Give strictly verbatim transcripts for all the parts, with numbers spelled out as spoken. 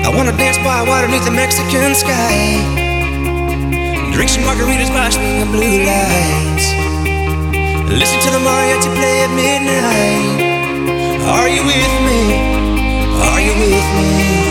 I wanna dance by water beneath the Mexican sky, drink some margaritas by swinging blue lights, listen to the mariachi play at midnight. Are you with me? Are you with me?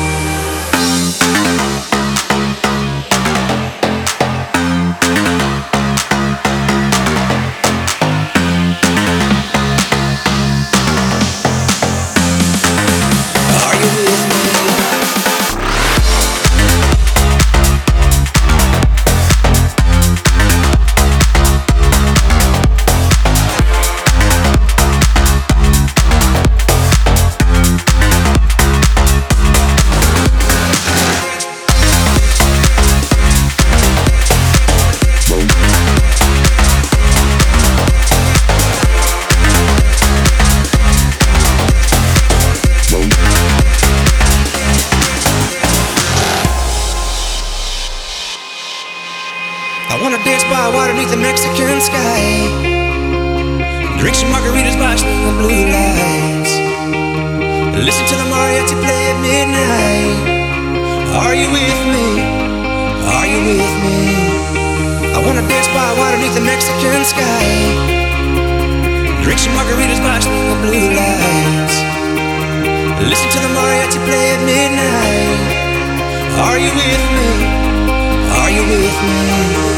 I wanna dance by water beneath the Mexican sky, drink some margaritas by swinging blue lights, listen to the mariachi play at midnight. Are you with me? Are you with me? I wanna dance by water beneath the Mexican sky, drink some margaritas by swinging blue lights, listen to the mariachi play at midnight. Are you with me? Are you with me?